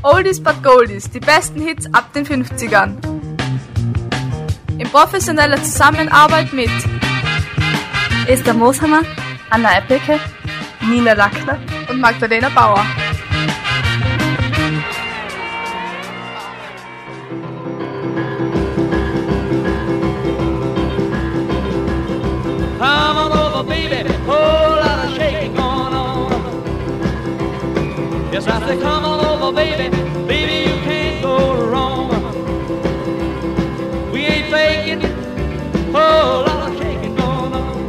Oldies but Goldies, die besten Hits ab den 50ern. In professioneller Zusammenarbeit mit Esther Moshammer, Anna Eppeke, Nina Lackner und Magdalena Bauer. Come on over, baby, whole lot of shaking going on. Yes, I say come on over, baby, baby, you can't go wrong. We ain't faking, whole lot of shaking going on.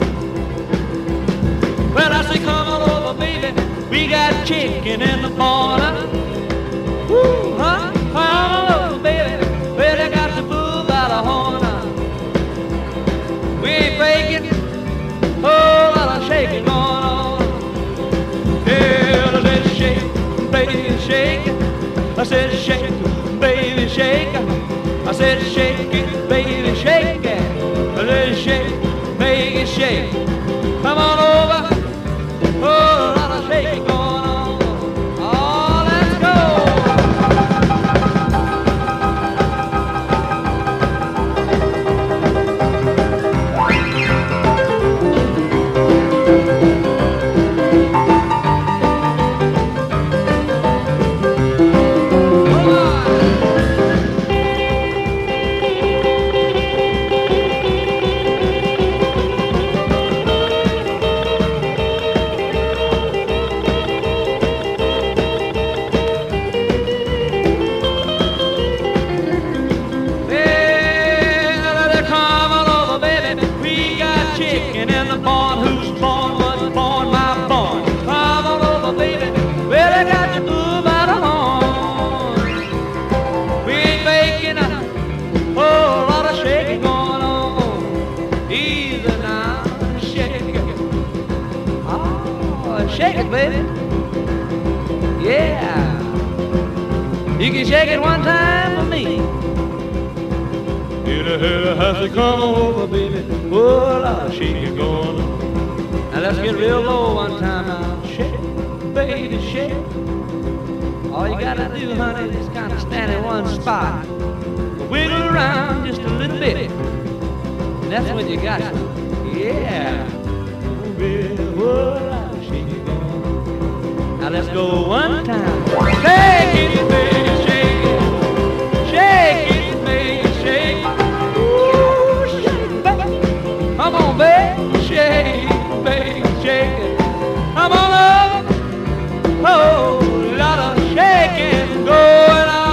Well, I say come on over, baby, we got chicken in the corner. Woo, huh? Come on over, baby, well, they got the bull by the horn. We ain't faking, whole lot of shaking going on. Yeah, I said shake, baby, shake. I said shake, baby, shake. I said shake it, baby, shake it. I said shake, baby, shake. Come on over, whole lot of shaking going on. Oh, let's go. Chicken in the barn, who's born was born, my born. Come on over, baby, well, I got you through by the horn. We ain't making a whole lot of shaking going on. Easy now, shake it. Oh, shake it, baby. Yeah. You can shake it one time for me. Has to come over, baby. Oh, I'll shake it going on. Now let's get real low one time now. Shake, baby, shake. All you gotta do, honey, is kind of stand in one spot. Wiggle around just a little bit. And that's when you got it. Yeah. Oh, baby, oh, I'll shake it going on. Now let's go one time. Shake it, baby, shake it. Shake it, baby, shake it. Come on, baby, shake, baby, shake it. Come on up, oh, lot of shaking going on.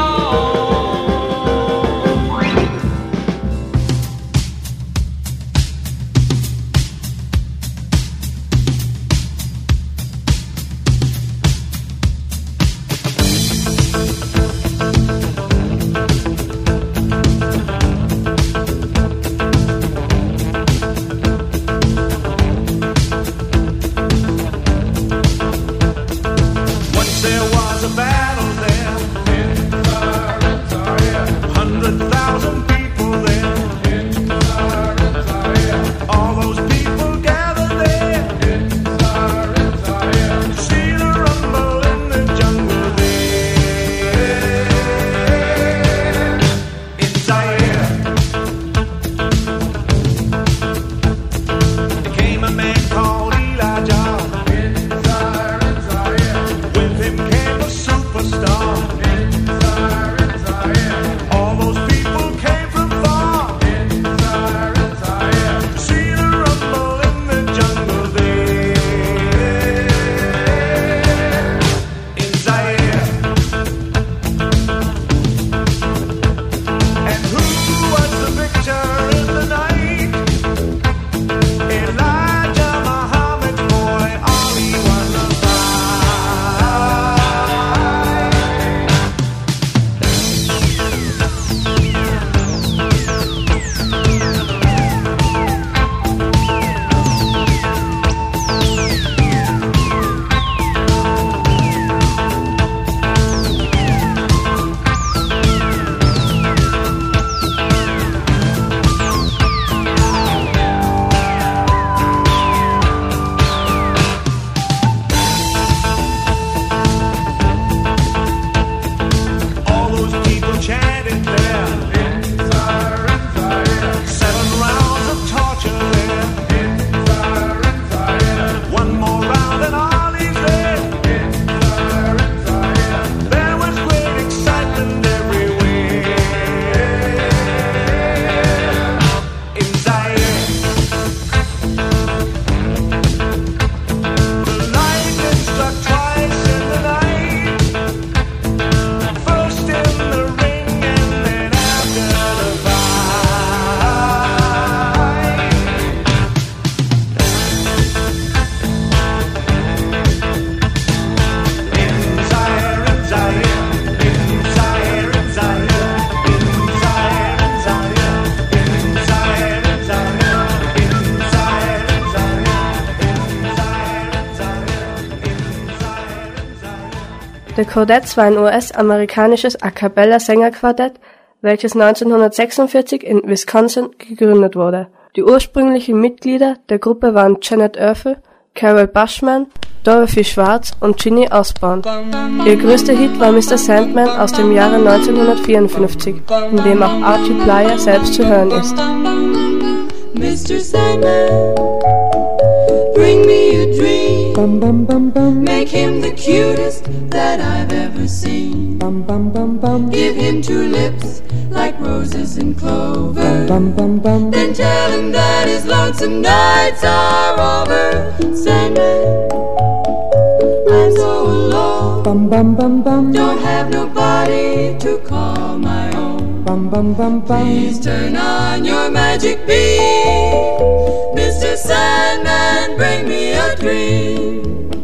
The Chordettes war ein US-amerikanisches A-cappella-Sängerquartett, welches 1946 in Wisconsin gegründet wurde. Die ursprünglichen Mitglieder der Gruppe waren Janet Oefel, Carol Bushman, Dorothy Schwartz und Ginny Osborne. Ihr größter Hit war Mr. Sandman aus dem Jahre 1954, in dem auch Archie Bleyer selbst zu hören ist. Mr. Sandman, bring me a dream. Make him the cutest that I've ever seen. Give him two lips like roses and clover. Then tell him that his lonesome nights are over. Sandman, I'm so alone. Don't have nobody to call my own. Please turn on your magic beam. Mr. Sandman, bring me a dream.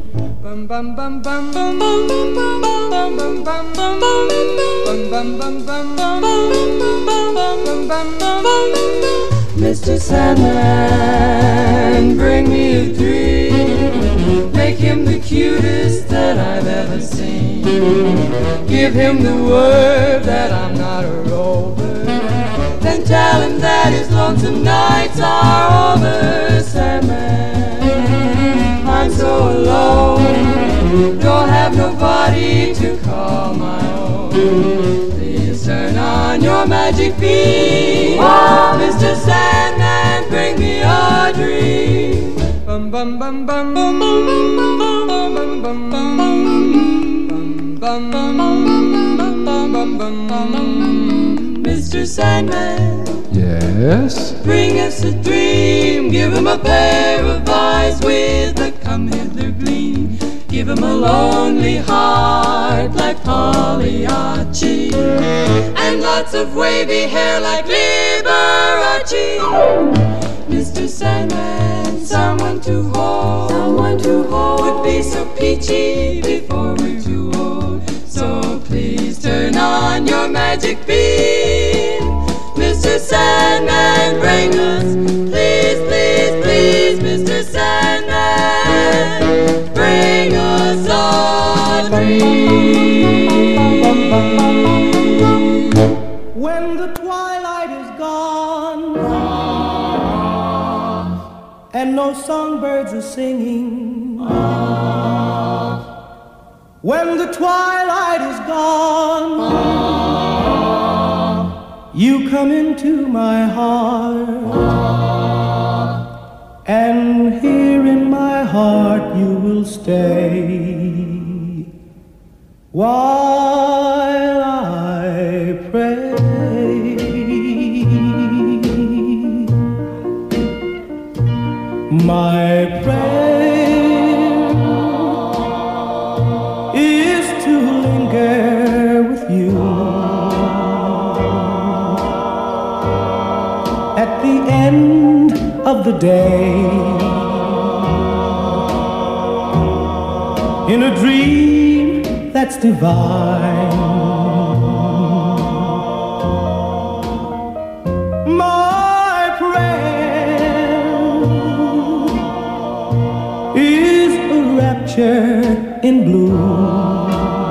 Mr. Sandman, bring me a dream. Make him the cutest that I've ever seen. Give him the word that I'm not a rover. Then tell him that his lonesome nights are over. Sandman, I'm so alone. Don't have nobody to call my own. Please turn on your magic beam. Oh, Mr. Sandman, bring me a dream. Bum bum bum bum bum bum bum bum bum bum bum. Mr. Sandman, yes? Bring us a dream. Give him a pair of eyes with a come-hither gleam. Give him a lonely heart like Pagliacci, and lots of wavy hair like Liberace. Mr. Sandman, someone to hold would be so peachy before we're too old. So please turn on your magic beam. Mr. Sandman, bring us, please, please, please, Mr. Sandman, bring us a dream. When the twilight is gone and no songbirds are singing, when the twilight is gone, you come into my heart, and here in my heart you will stay while I pray. My prayer is to linger with you at the end of the day, in a dream that's divine. My prayer is a rapture in bloom,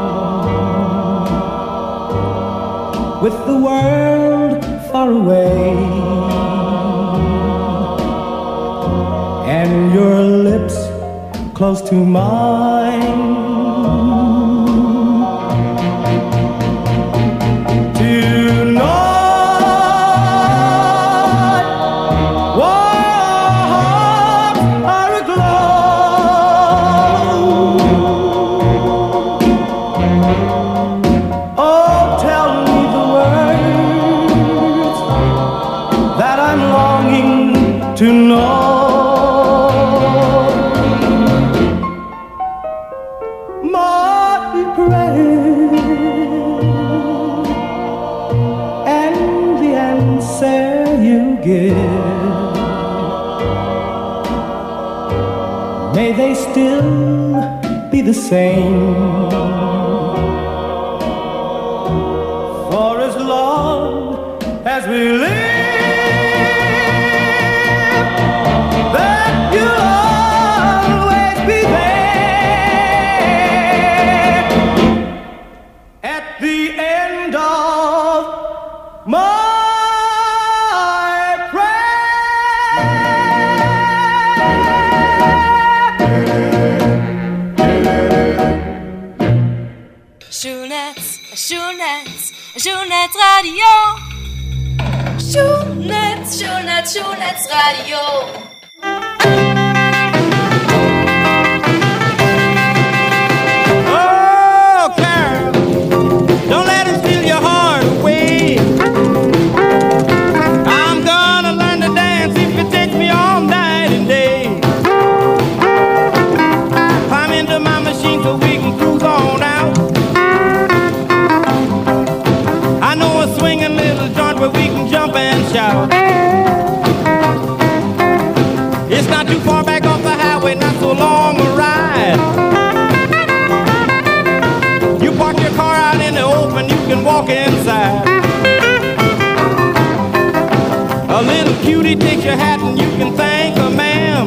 with the world far away and your lips close to mine. Tonight, warm are aglow. Oh, tell me the words that I'm longing to know. May they still be the same, for as long as we live, that you'll always be there. Schulnetzradio. Schulnetzradio. Oh, Carol, don't let him steal your heart away. I'm gonna learn to dance if it takes me all night and day. Climb into my machine so we can cruise on out. I know a swinging little joint where we can jump and shout. It's not too far back off the highway, not so long a ride. You park your car out in the open, you can walk inside. A little cutie takes your hat and you can thank her, ma'am.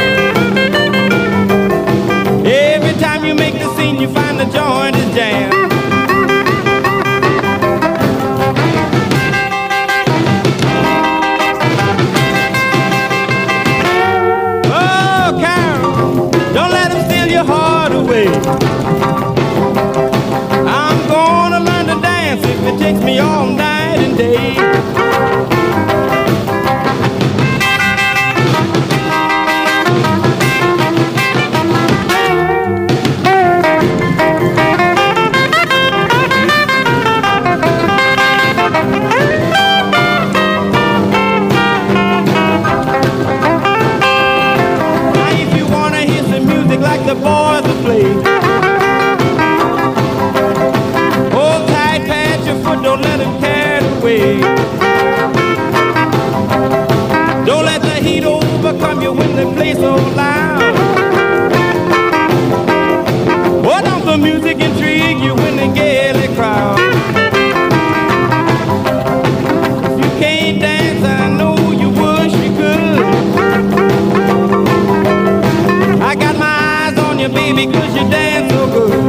Every time you make the scene, you find the joint is jammed. I'm gonna learn to dance if it takes me all night and day. Now if you wanna hear some music like the boys will play, don't let him carry it away. Don't let the heat overcome you when they play so loud. Or don't the music intrigue you when they gaily crowd. If you can't dance, I know you wish you could. I got my eyes on you, baby, 'cause you dance so good.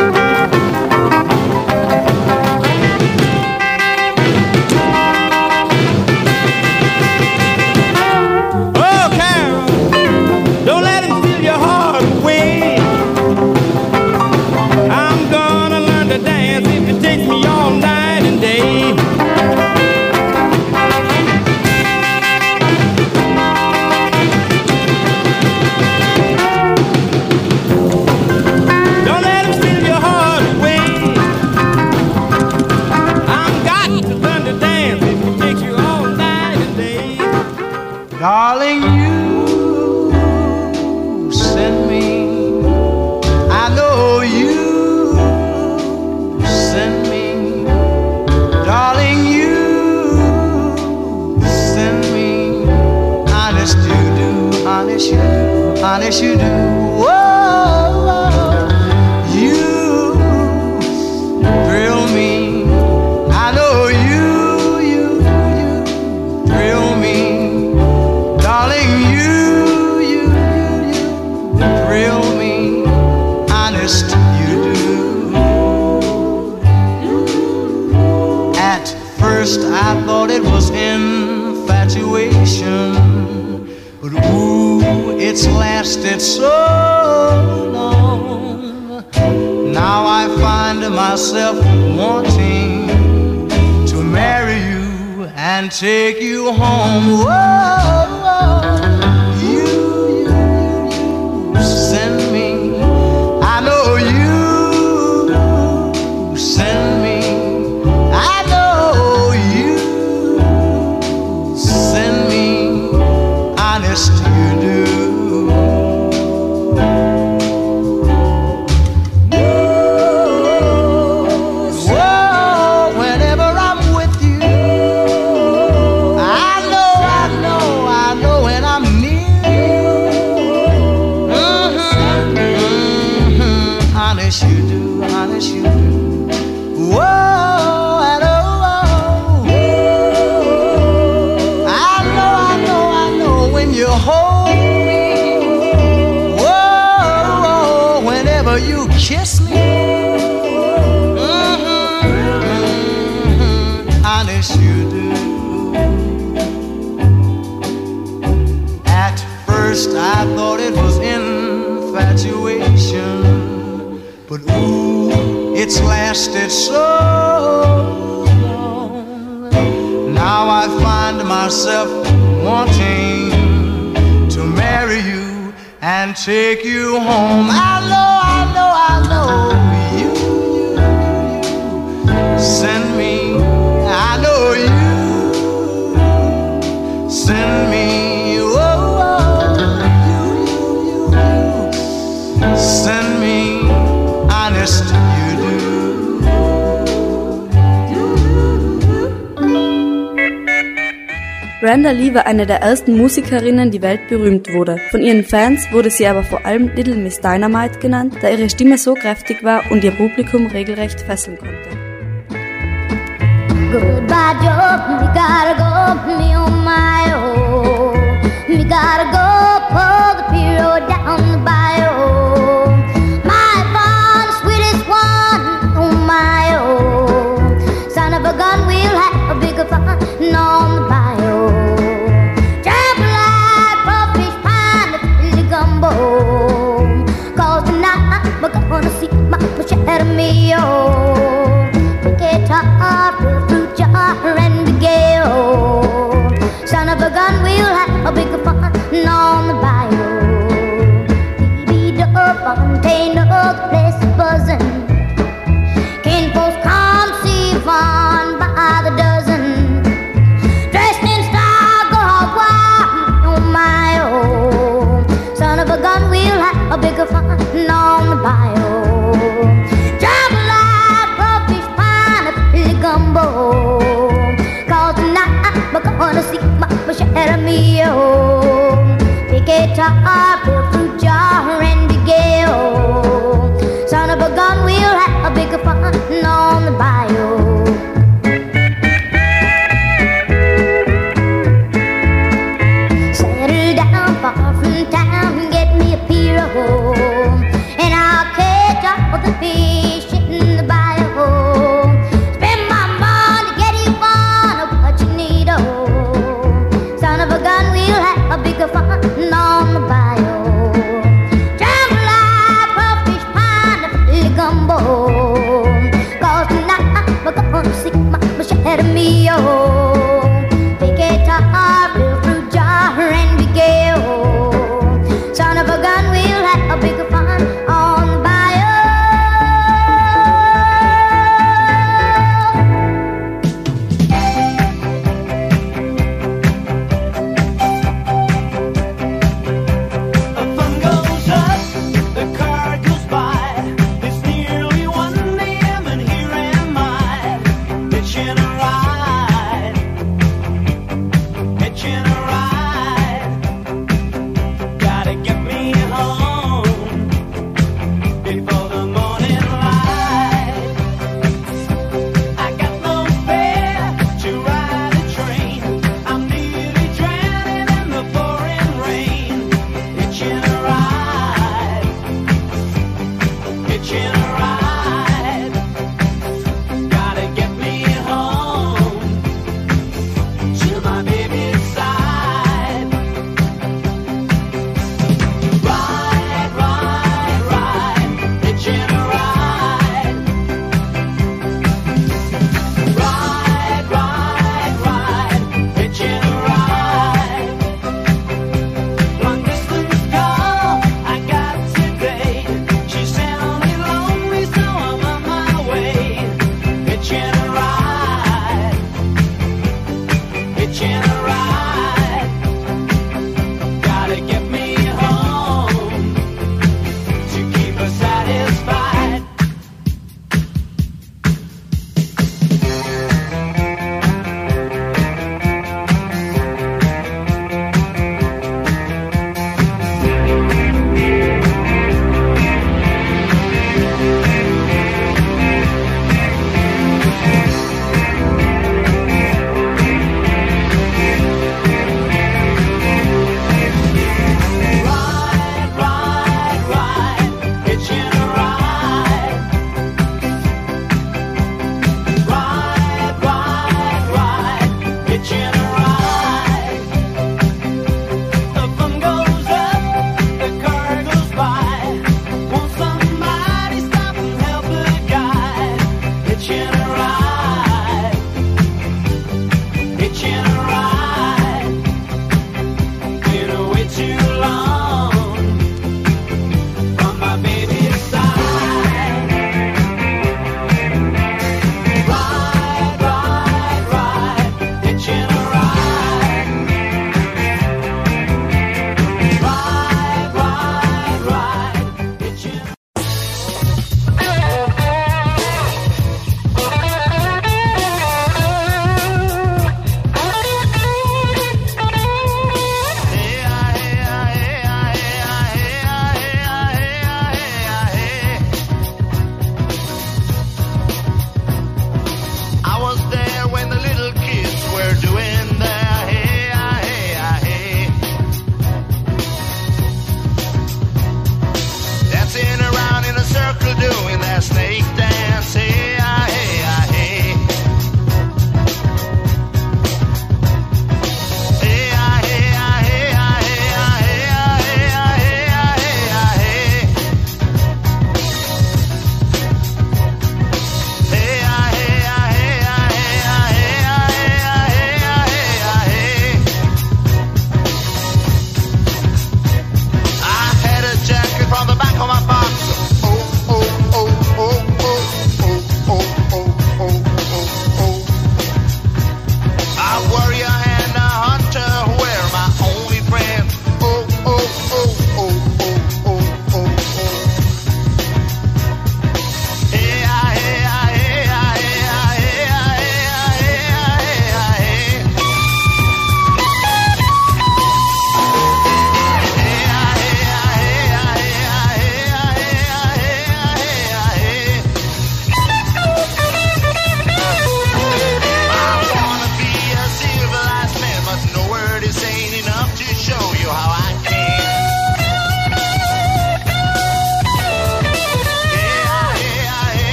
Darling, you send me. I know you send me. Darling, you send me. Honest you do, honest you do, honest you do. Whoa, you thrill me. I know you thrill me. Darling, you thrill me, honest you do. At first I thought it was infatuation, but ooh, it's lasted so long. Now I find myself wanting to marry you and take you home. Whoa. You send me. I know you send me. I know you send me. Honest you do. Whoa, whenever I'm with you, I know when I'm near you. Honest you do, honest you do. Whoa, and oh, I know when you hold me. Whoa, whenever you kiss me. Honest you do. At first I thought it was infatuation, but ooh, it's lasted so long. I find myself wanting to marry you and take you home. I know you send me. I know you send me. Send me, honest you do. Brenda Lee war eine der ersten Musikerinnen, die weltberühmt wurde. Von ihren Fans wurde sie aber vor allem Little Miss Dynamite genannt, da ihre Stimme so kräftig war und ihr Publikum regelrecht fesseln konnte. Goodbye, Joe, me gotta go, me on my own. Me gotta go, pull the pier down the bayou. My fun, sweetest one, on my own. Son of a gun, we'll have a bigger fun on the bayou. Trample like crawfish, pine, the Philly gumbo. 'Cause tonight we're gonna see my share of me, oh. The guitar, fruit jar, and the gale. Son of a gun, we'll have a bigger fun on the bayou. Beat-up, Fontaine, the place is buzzing. Kinfolks come see fun by the dozen. Dressed in style, go wild on my own. Son of a gun, we'll have a bigger fun on the bayou. Travel like crawfish, pine, a Philly gumbo. 'Cause tonight we're gonna see my share of me, oh. The guitar, fruit jar, and the gale. Son of a gun, we'll have a bigger fun on the bayou. Settle down far from town, get me a pier home, and I'll catch all the fish in the bayou. Spend my money, get you fun of what you need, oh. Son of a gun, we'll have a bigger fun on the bayou. Travel like crawfish, pine, the Philly gumbo. 'Cause tonight we're gonna see my share of me, oh. The guitar, fruit jar, and the gale. Son of a gun, we'll have a bigger fun on the bayou. The fun goes up, the car goes by. It's nearly 1 a.m. and here am I, hitching a ride, hitching a ride. Gotta get me home before the morning light. I got no fare to ride a train. I'm nearly drowning in the pouring rain. Hitching a ride, hitching a ride. Gotta get me home to my baby's side. Ride, ride, ride, hitching a ride. Ride, ride, ride, hitching a ride. Long distance call I got today. She sounded lonely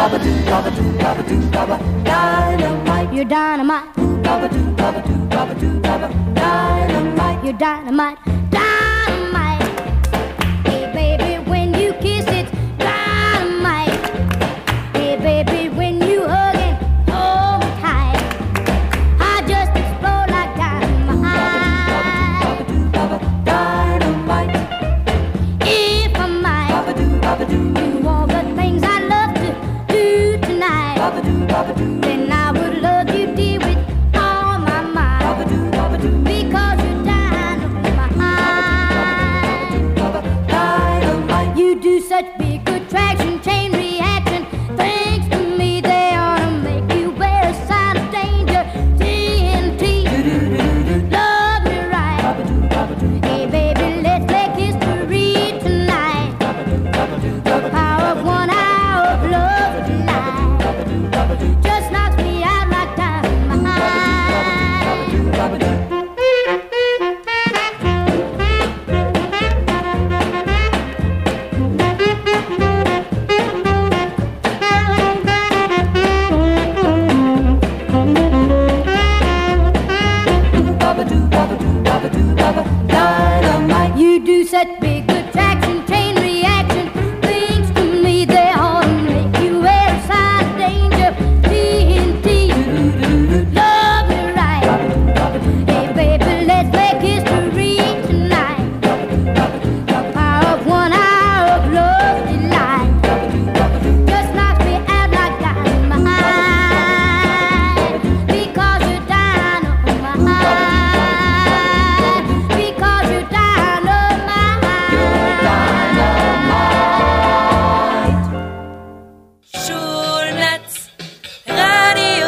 Dynamite. You're dynamite. Dynamite. You're dynamite. Dynamite. Hey baby, when you kiss it, dynamite. Hey baby, when you hug it, hold me tight. I just explode like dynamite. Dynamite. If I might do all the things I love to do tonight, then I would love you dear with all my mind, because you're dynamite. You do such big attraction, chain reaction. Thanks to me, they ought to make you wear a sign of danger. TNT, love me right. Hey baby, let's make history tonight. The power of 1 hour of love tonight just knocks me out like dynamite. Dynamite. You do such big attraction, chain reaction. Things to me, they ought to make you wear a sign of danger. TNT, love me right. Hey baby, let's make history tonight. The power of 1 hour of love delight just knocks me out like dynamite, because you're dynamite. Because you're dynamite. Schulnetz Radio,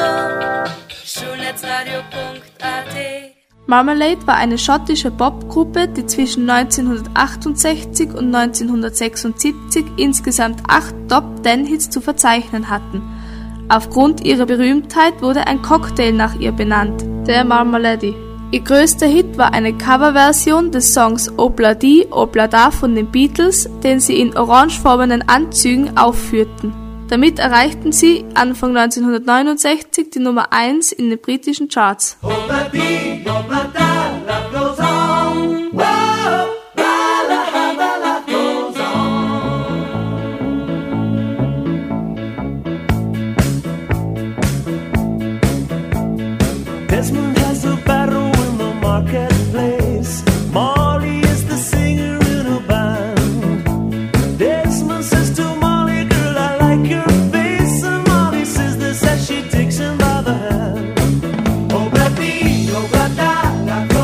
schulnetzradio.at. Marmalade war eine schottische Popgruppe, die zwischen 1968 und 1976 insgesamt 8 Top-10-Hits zu verzeichnen hatten. Aufgrund ihrer Berühmtheit wurde ein Cocktail nach ihr benannt, der Marmalade. Ihr größter Hit war eine Coverversion des Songs Obladi Oblada von den Beatles, den sie in orangefarbenen Anzügen aufführten. Damit erreichten sie Anfang 1969 die Nummer 1 in den britischen Charts. Desmond has a battle in the marketplace. Molly is the singer in a band. Desmond says to Molly, girl, I like your face. And Molly says this as she takes him by the hand. Oh, baby, oh,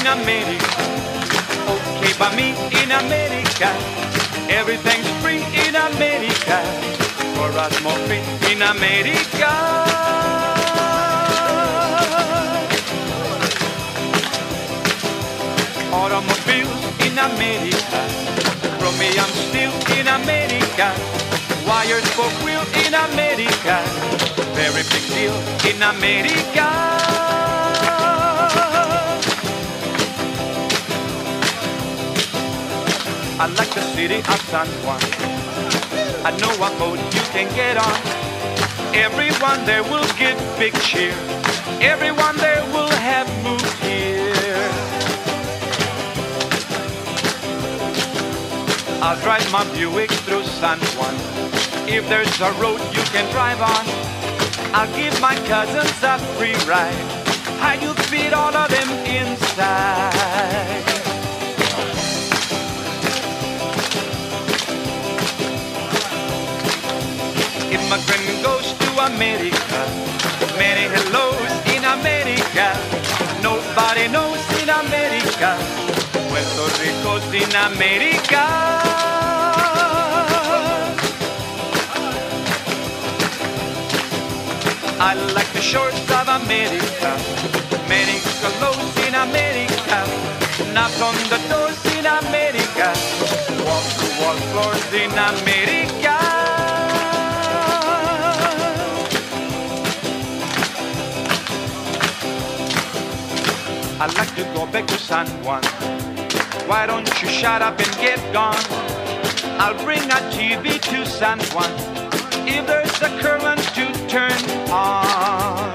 America. Okay, by me in America. Everything's free in America. For us more free in America. Automobiles in America. Chromium steel in America. Wires for wheel in America. Very big deal in America. I like the city of San Juan. I know what boat you can get on. Everyone there will get big cheer. Everyone there will have moved here. I'll drive my Buick through San Juan. If there's a road you can drive on, I'll give my cousins a free ride. How you fit all of them inside? Immigrant goes to America. Many hellos in America. Nobody knows in America. Puerto Rico's in America. I like the shores of America. Many clothes in America. Knock on the doors in America. Walk to wall floors in America. I'd like to go back to San Juan. Why don't you shut up and get gone? I'll bring a TV to San Juan if there's a current to turn on.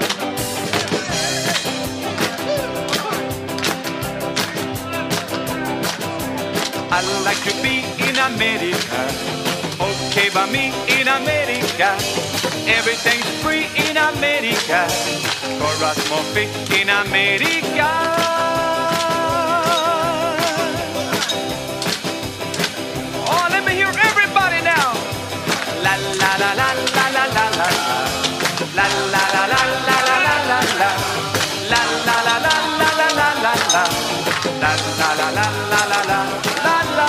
I'd like to be in America. Okay, by me in America. Everything's free in America. For us more free in America. Oh, let me hear everybody now. La la la la la la la la. La la la la la la la la la. La la la la la la la la la. La la la la la la la la la.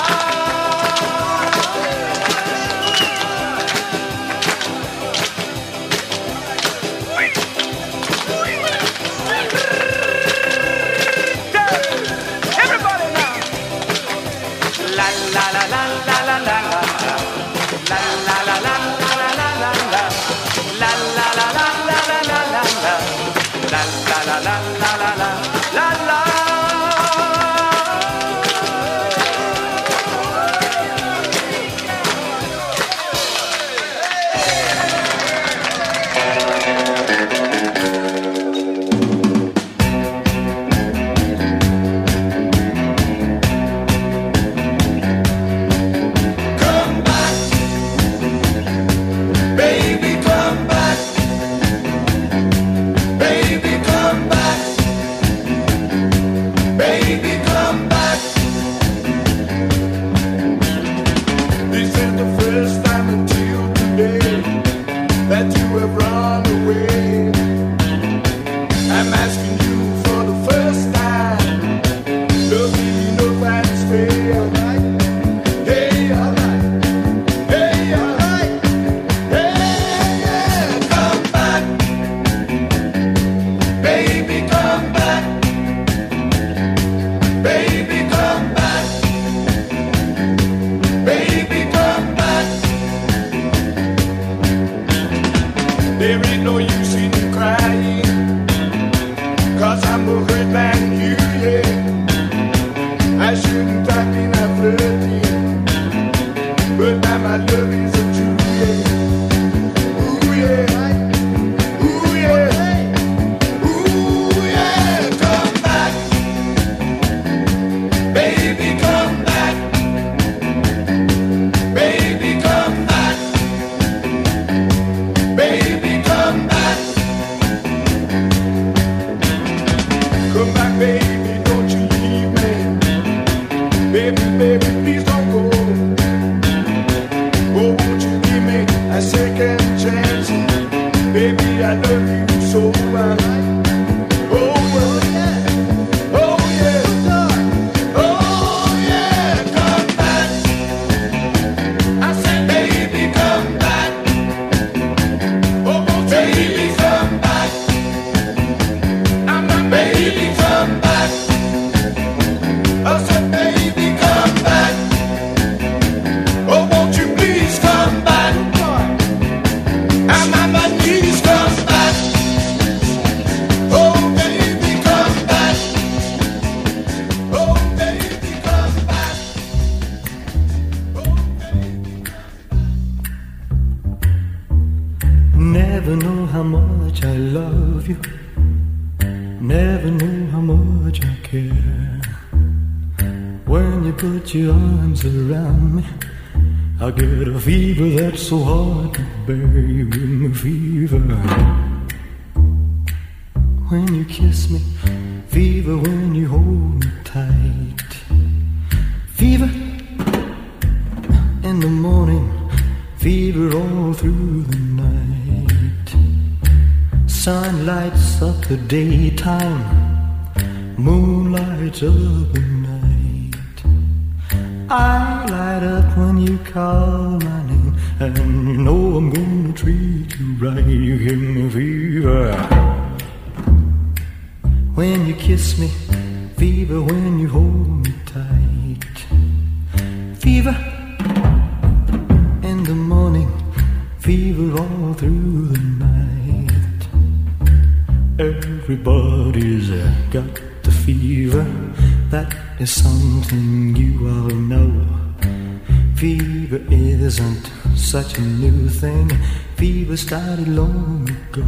love you so much. Oh, yeah. Oh, yeah. much I love you. Never knew how much I care. When you put your arms around me, I get a fever that's so hard to bear. You give me fever when you kiss me, fever when you hold me tight. Fever in the morning, fever all through the night. Sun lights up the daytime, moon lights up the night. I light up when you call my name, and you know I'm gonna treat you right. You give me fever when you kiss me, fever when you hold me tight. Fever in the morning, fever all through the night. Everybody's got the fever, that is something you all know. Fever isn't such a new thing, fever started long ago.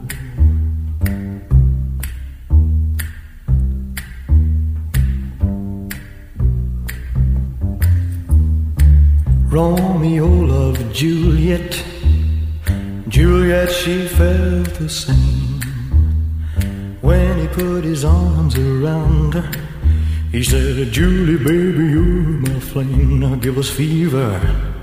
Romeo loved Juliet, Juliet she felt the same. When he put his arms around her, he said, Julie baby you're my flame, now give us fever.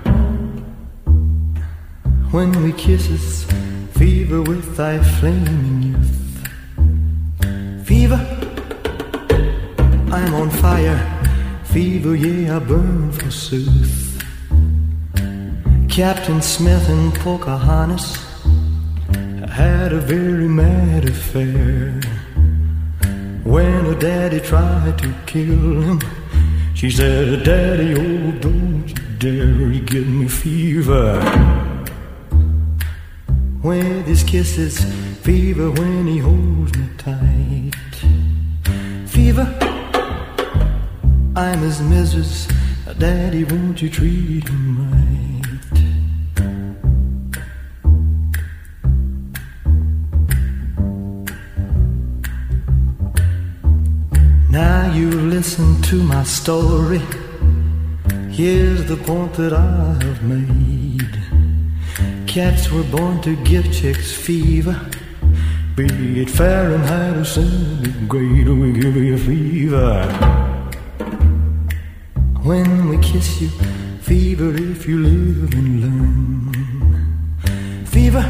When we kisses, fever with thy flaming youth. Fever, I'm on fire, fever yeah I burn forsooth. Captain Smith and Pocahontas had a very mad affair. When her daddy tried to kill him, she said, Daddy, oh, don't you dare, you give me fever. With his kisses, fever when he holds me tight. Fever, I'm his missus, Daddy, won't you treat him right? Now you listen to my story. Here's the point that I have made. Cats were born to give chicks fever, be it Fahrenheit or centigrade, we give you fever. When we kiss you, fever if you live and learn. Fever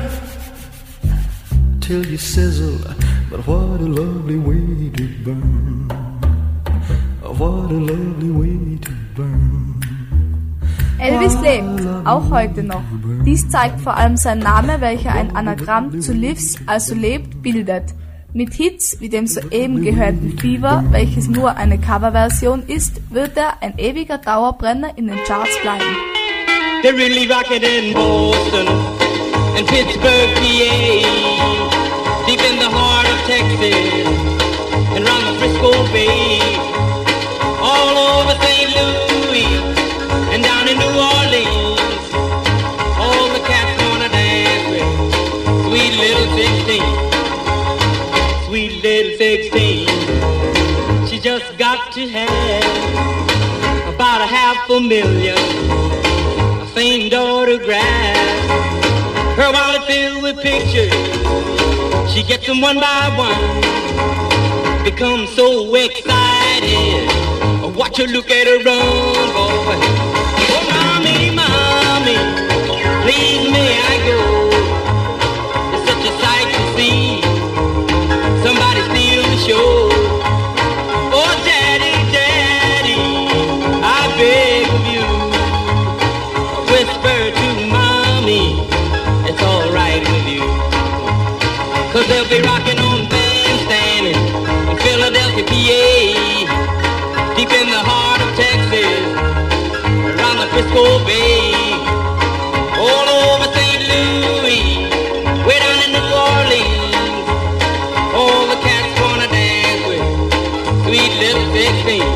till you sizzle, but what a lovely way to burn. What a lovely way to burn. Elvis lebt, auch heute noch. Dies zeigt vor allem sein Name, welcher ein Anagramm zu lives, also lebt, bildet. Mit Hits wie dem soeben gehörten Fever, welches nur eine Coverversion ist, wird er ein ewiger Dauerbrenner in den Charts bleiben. They really rock it in Boston and Pittsburgh, PA, deep in the heart of Texas and round the Frisco Bay, all over St. Louis and down in New Orleans. All the cats wanna dance with sweet little 16, sweet little 16. She just got to have about $500,000 famed autograph. Her wallet filled with pictures, she gets them one by one. Becomes so excited, watch her look at her run, boy. Oh, mommy, mommy, please may I go? It's such a sight to see, somebody steal the show. Oh, daddy, daddy, I beg of you, whisper to mommy, it's all right with you. 'Cause they'll be rocking on Bandstand in Philadelphia, PA, deep in the heart of Texas, around the Frisco Bay, all over St. Louis, way down in New Orleans. All the cats wanna dance with sweet little 16.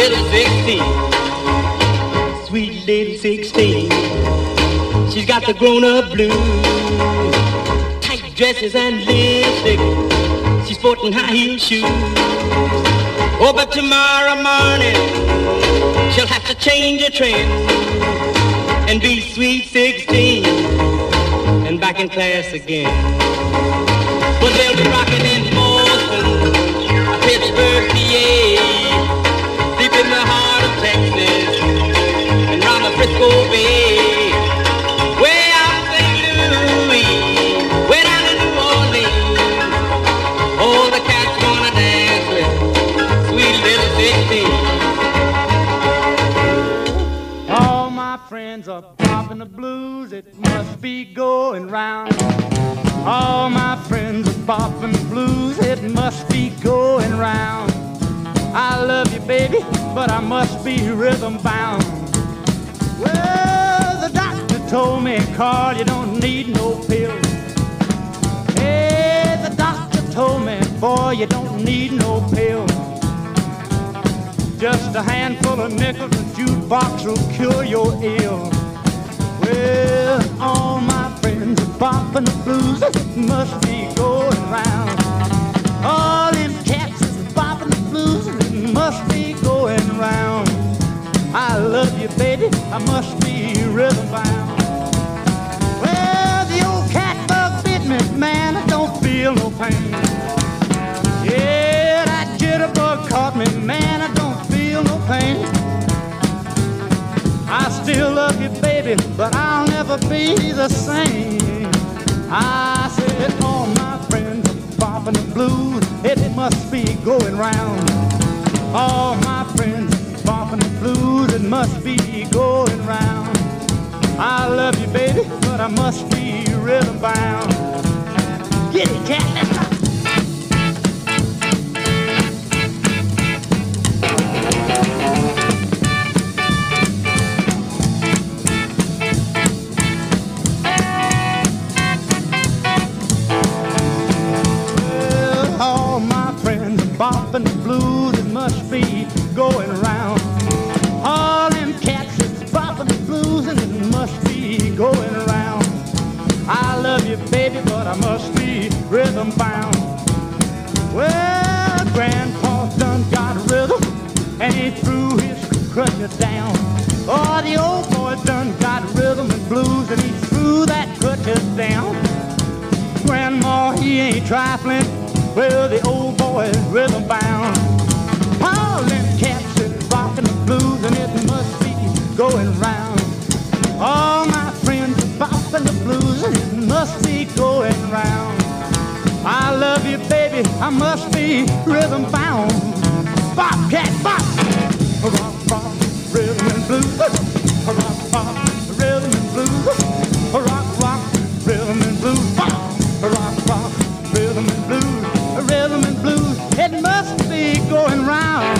little 16. Sweet little 16. She's got the grown-up blues. Tight dresses and lipstick. She's sporting high-heel shoes. Oh, but tomorrow morning she'll have to change her trim and be sweet 16 and back in class again. Well, they'll be rocking in Boston, Pittsburgh, PA, deep in the heart of Texas, and round the Frisco Bay, way out St. Louis, way down in New Orleans. All the cats wanna dance with sweet little 16. All my friends are popping the blues, it must be going round. All my friends are popping the blues, it must be going round. I love you, baby, but I must be rhythm bound. Well, the doctor told me, Carl, you don't need no pills. Hey, the doctor told me, boy, you don't need no pills. Just a handful of nickels and jukebox will cure your ill. Well, all my friends are popping the blues, it must be going round. All them cats is popping the blues, it must be going round. I love you, baby, I must be rhythm bound. Well, the old cat bug bit me, man, I don't feel no pain. Yeah, that jitterbug caught me, man, I don't feel no pain. I still love you, baby, but I'll never be the same. I said all my friends are popping the blues, it must be going round. All my friends are popping the blues, it must be going round. I love you, baby, but I must be rhythm bound. Get it, cat, let's go. Bopping the blues, it must be going round. All them cats is bopping the blues, and it must be going round. I love you, baby, but I must be rhythm bound. Well, Grandpa done got a rhythm, and he threw his crutcher down. Oh, the old boy done got a rhythm and blues, and he threw that crutcher down. Grandma, he ain't trifling. Well, the old boy is rhythm bound. All them cats is rocking the blues, and it must be going round. All my friends are bopping the blues, and it must be going round. I love you, baby, I must be rhythm bound. Bop, cat, bop! Rock, bop, rhythm and blues. Rock, bop, rhythm and blues. Rock, rock, rhythm and blues. Bop! Rock, bop, rhythm and blues. Rhythm and blues, it must be going round.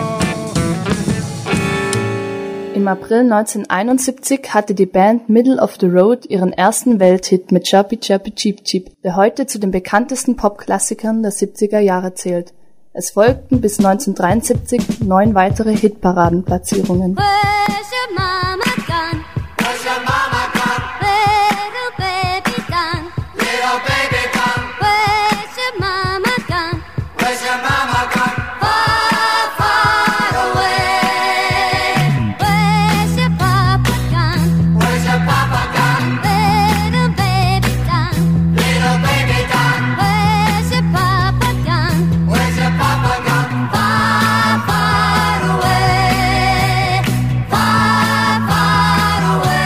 Im April 1971 hatte die Band Middle of the Road ihren ersten Welthit mit Chirpy Chirpy Cheep Cheep, der heute zu den bekanntesten Popklassikern der 70er Jahre zählt. Es folgten bis 1973 9 weitere Hitparadenplatzierungen. Where's your mama gone? Where's your mama gone? Little baby gone. Little baby gone. Where's your mama gone? Where's your mama gone? Far, far away. Where's your papa gone? Where's your papa gone? Little baby gone. Little baby gone. Where's your papa gone? Where's your papa gone? Far, far away. Far, far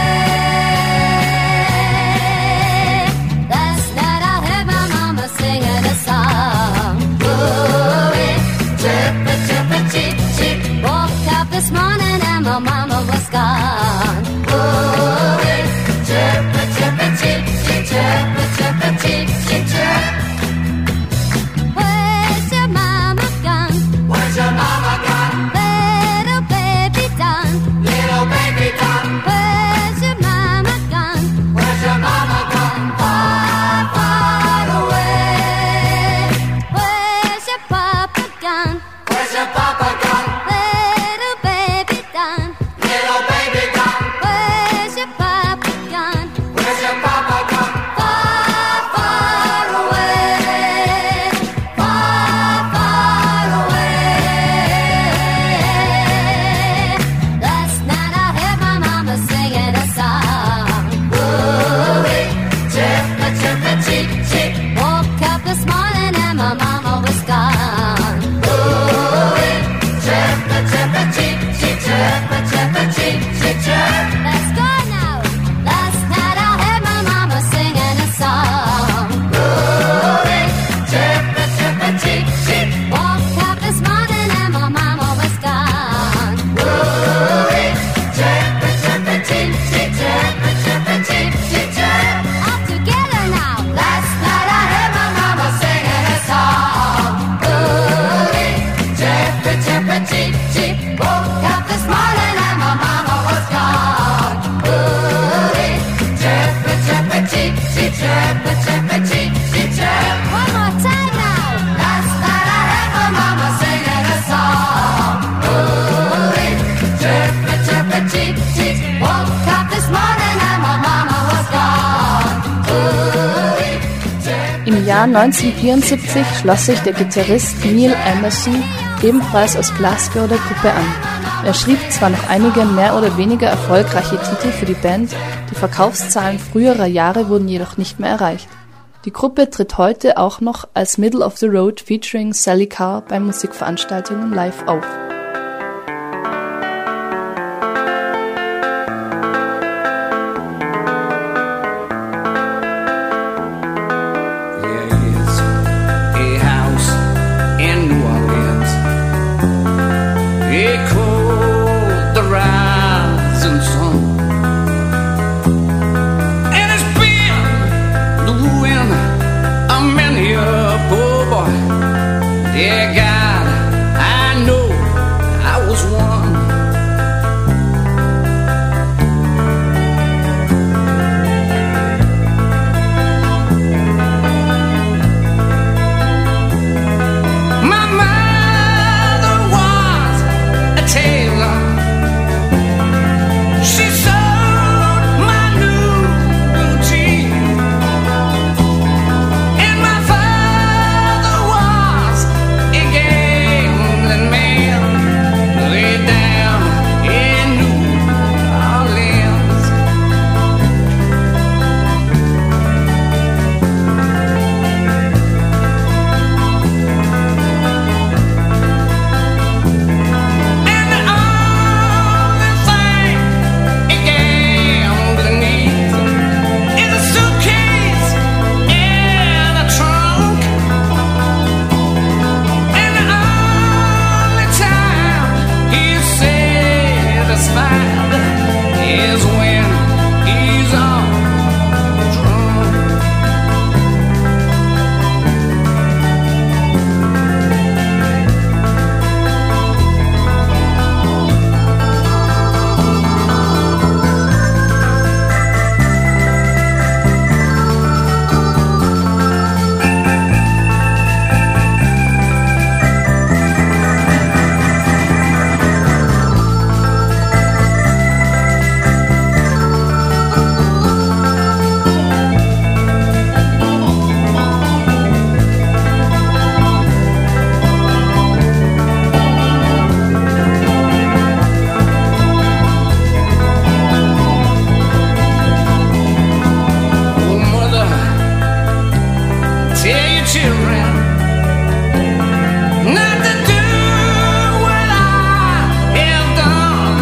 away. Last night I heard my mama singing a song. Chirpy, chirpy, cheep, cheep. Woke up this morning and my mama was gone. Ooh-wee. Chirpy, chirpy, cheep, cheep. Chirpy, chirpy, cheep, cheep, chirp. Where's your mama gone? Where's your mama gone? Little baby done. Little baby done. Where's your mama gone? Where's your mama gone? Far, far away. Where's your papa gone? Where's your papa gone? Little Jahr 1974 schloss sich der Gitarrist Neil Anderson ebenfalls aus Glasgow der Gruppe an. Er schrieb zwar noch einige mehr oder weniger erfolgreiche Titel für die Band, die Verkaufszahlen früherer Jahre wurden jedoch nicht mehr erreicht. Die Gruppe tritt heute auch noch als Middle of the Road featuring Sally Carr bei Musikveranstaltungen live auf. Yeah, God, I know I was one. My mother was a tailor. She sewed my new blue jeans. And my father was a gambling man, laid down in New Orleans. And the only thing a gambler needs is a suitcase and a trunk. And the only time he's satisfied is when he's all drunk. Oh, mother, tell your children not to do what I have done.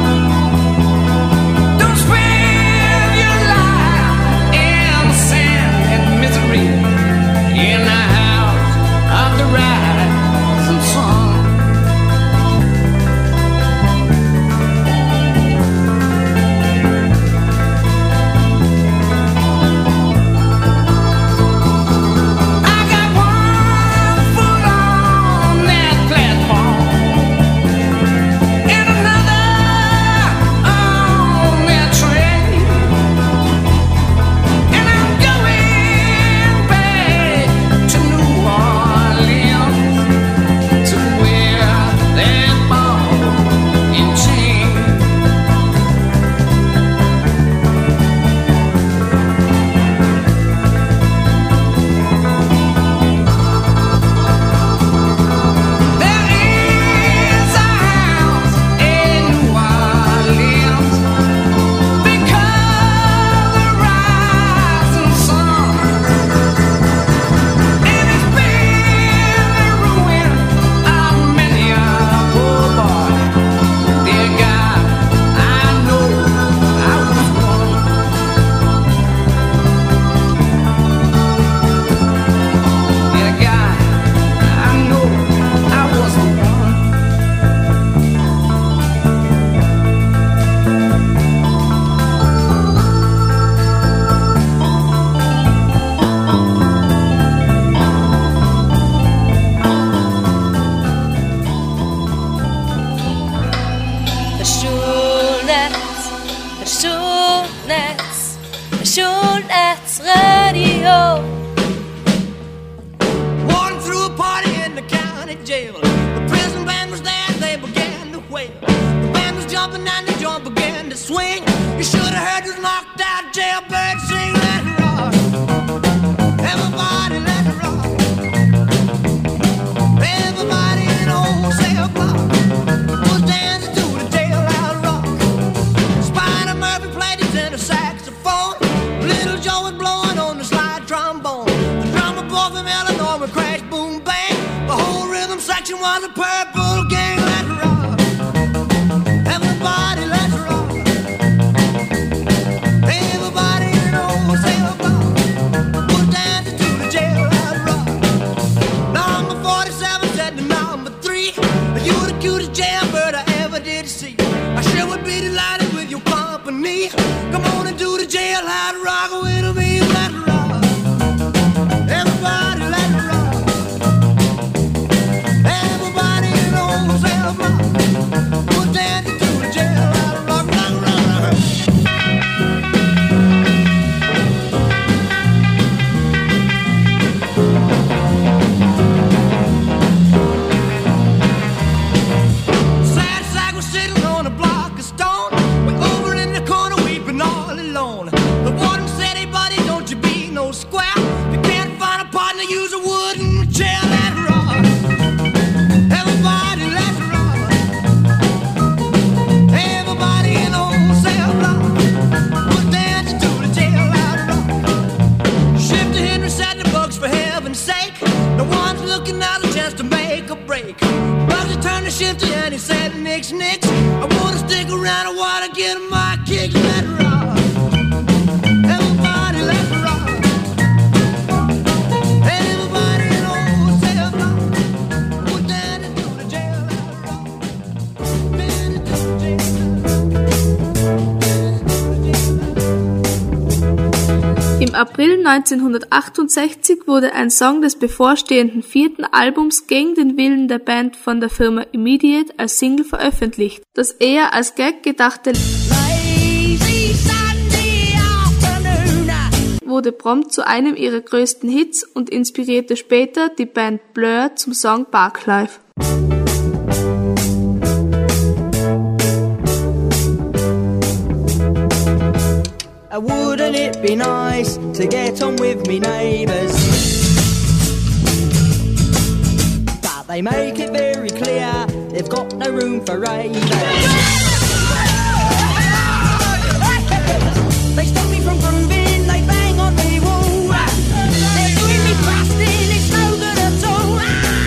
Don't spend your life in sin and misery in the house of the rising sun. I got one foot on that platform and another on that train, and I'm going back to New Orleans to wear that ball and chain. There is a house in New Orleans because the rising sun, and it's been the ruin of many a poor boy. Dear God, I know I was one. Dear God, I know I was the one. Schulnetz Radio. Walking through a party in the county jail. The prison band was there and they began to wail. The band was jumping and the joint began to swing. You should have heard this knocked out jailbird sing. Let it rock. Everybody let it bull gang, let's rock. Everybody, let's rock. Everybody in old Sailor Bar was dancing to the jailhouse rock. Number 47 said to number 3, you were the cutest jailbird I ever did see. I sure would be delighted with your company. Come on and do the jailhouse rock with me, let's rock. Everybody, let's rock. Everybody in old Sailor Bar was dancing to the jailhouse rock, rock, rock, rock. Sad sack was sitting on a block of stone, way over in the corner weeping all alone. The warden said, hey buddy, don't you be no square. You can't find a partner, use a wooden chair. Let's rock. Everybody, let's rock. Everybody in old cell block was dancing to the jailhouse rock. Shifty Henry said the bugs for heaven's sake. No one's looking out a chance to make a break. Bugsy turned to Shifty and he said, nix, nix. I wanna stick around, I wanna get my kicks. Let's rock. Everybody, let's rock. Everybody in old cell block was dancing to the jailhouse rock. Dancing to the jailhouse. Im April 1968 wurde ein Song des bevorstehenden 4. Albums gegen den Willen der Band von der Firma Immediate als Single veröffentlicht. Das eher als Gag gedachte wurde prompt zu einem ihrer größten Hits und inspirierte später die Band Blur zum Song Parklife. Wouldn't it be nice to get on with me neighbours? But they make it very clear they've got no room for ravers. They stop me from grooving, they bang on me wall. They're doing me busting, it's no good at all.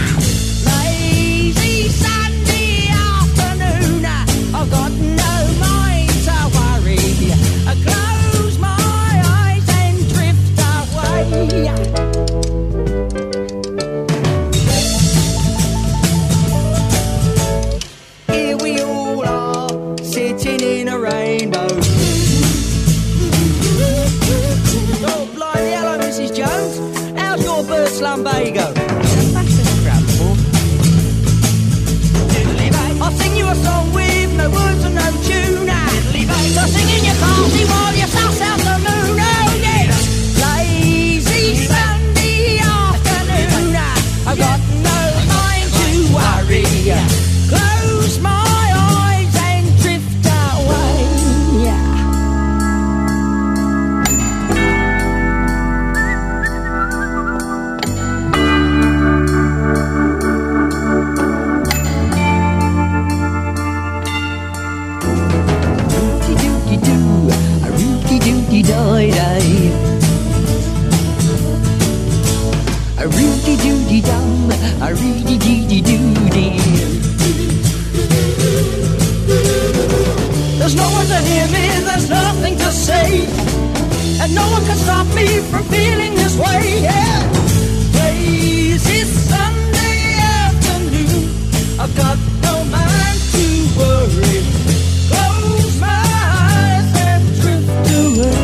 Lazy Sunday afternoon, I've got no mind to worry. I close my eyes and drift away. Here we all are, sitting in a rainbow. Oh, blimey, hello, Mrs. Jones. How's your bird slumbago? I'll sing you a song with no words and no tune. So sing in your party while you suss out the moon. Oh, yes. Lazy Sunday afternoon, I've got no mind to worry. Close my eyes and drift away. Die-die. A rooty-dooty-dum, a reedy-dee-dee-doo-dee. There's no one to hear me, there's nothing to say, and no one can stop me from feeling this way. Yeah. Lazy Sunday afternoon, I've got no mind to worry. Close my eyes and drift away.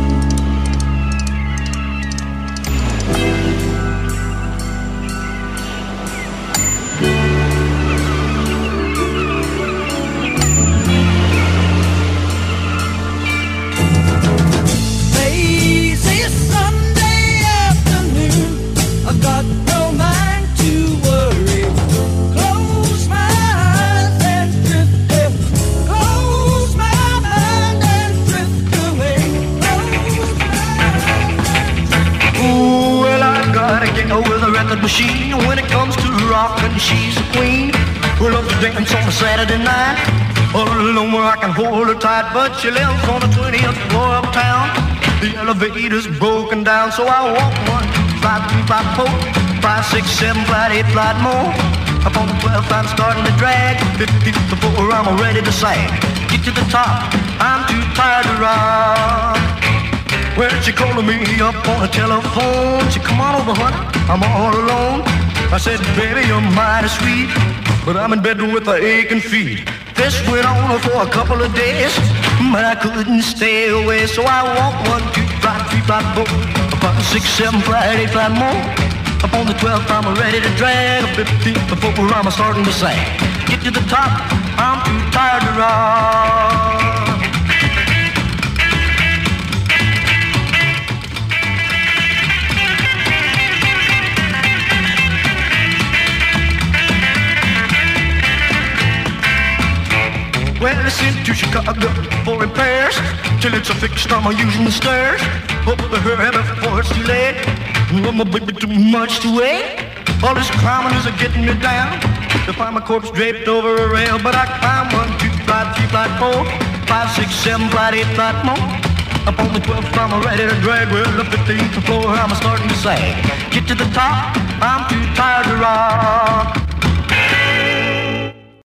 Machine. When it comes to rockin', she's a queen. Who loves to dance on a Saturday night. All alone where I can hold her tight, but she lives on the 20th floor uptown. The elevator's broken down, so I walk 1, 2, 5, 3, 5, 4, 5, 6, 7, flight 8, flight more. Up on the 12th, I'm starting to drag. 15th floor, I'm ready to sag. Get to the top, I'm too tired to run. Well, she calling me up on the telephone. She come on over, honey, I'm all alone. I said, baby, you're mighty sweet, but I'm in bed with the aching feet. This went on for a couple of days, but I couldn't stay away. So I walked 1, 2, 3, 4, 5, 6, 7, 8 flight more. Up on the 12th, I'm ready to drag. 15th before I'm starting to sag. Get to the top, I'm too tired to run. Well, I sent to Chicago for repairs. Till it's a fixed, I'm using the stairs. Hope to hurry before it's too late. I'm a bit too much to wait. All this climbing is getting me down. To find my corpse draped over a rail. But I climb 1, 2, 3, 4, 5, 6, 7, 8 flight more. Up on the 12th, I'm ready to drag. Well, the 15th floor, I'm starting to sag. Get to the top, I'm too tired to rock.